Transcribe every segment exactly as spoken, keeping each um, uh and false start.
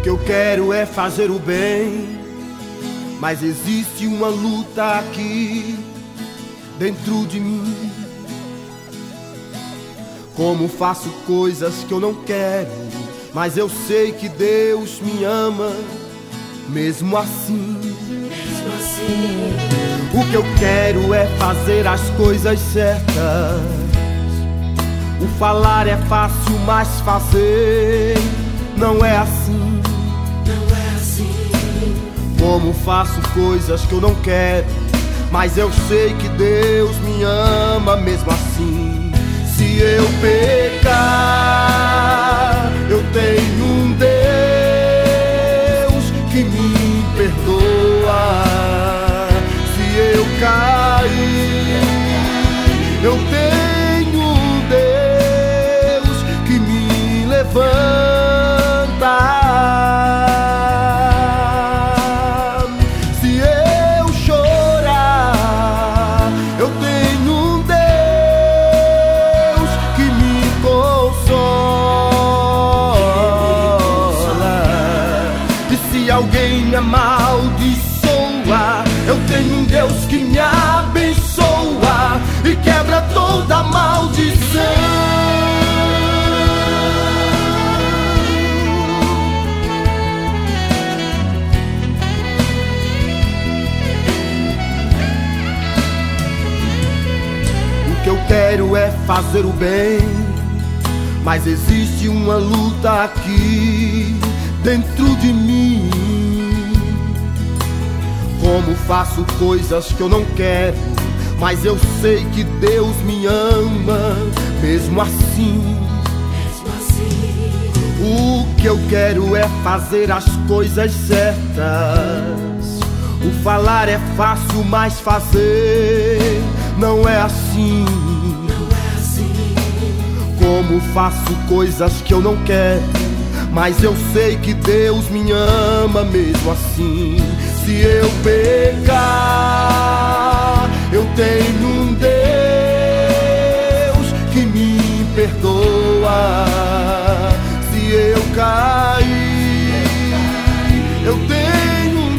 que eu quero é fazer o bem, mas existe uma luta aqui dentro de mim. Como faço coisas que eu não quero, mas eu sei que Deus me ama mesmo assim. Mesmo assim. O que eu quero é fazer as coisas certas. O falar é fácil, mas fazer não é assim. Não é assim. Como faço coisas que eu não quero, mas eu sei que Deus me ama mesmo assim. Se eu pecar, eu tenho um Deus que me perdoa. Se eu cair, eu tenho um Deus que me levanta. Se eu chorar, eu tenho um Deus que me consola. E se alguém me amaldiçoa, eu tenho um Deus que me abençoa e quebra toda maldição. O que eu quero é fazer o bem, mas existe uma luta aqui dentro de mim. Como faço coisas que eu não quero, mas eu sei que Deus me ama mesmo assim. Mesmo assim. O que eu quero é fazer as coisas certas. O falar é fácil, mas fazer não é assim. Não é assim. Como faço coisas que eu não quero, mas eu sei que Deus me ama mesmo assim. Se eu pecar, eu tenho um Deus que me perdoa. Se eu cair, eu tenho um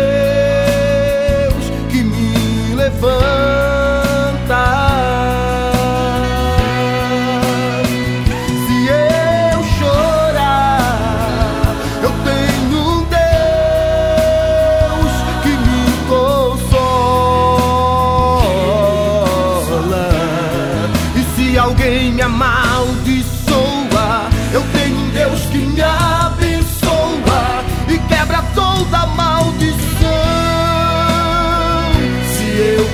Deus que me levanta. Se eu chorar, eu tenho um Deus que me consola. E se alguém me amaldiçoa, eu tenho um Deus que me abençoa e quebra toda maldição. Se eu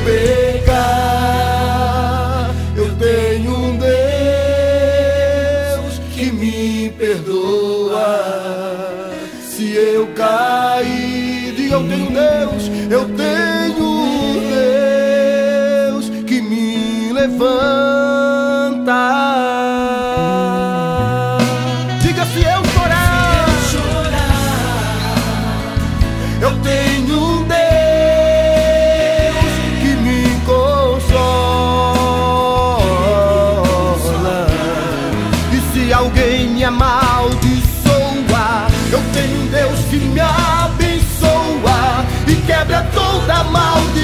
pecar, eu tenho um Deus que me perdoa. Se eu cair, diga eu tenho Deus, eu tenho um Deus que me levanta. Diga se eu chorar, eu tenho um Deus que me consola. E se alguém me amaldiçoa, eu tenho um Deus que me abençoa e quebra toda maldição.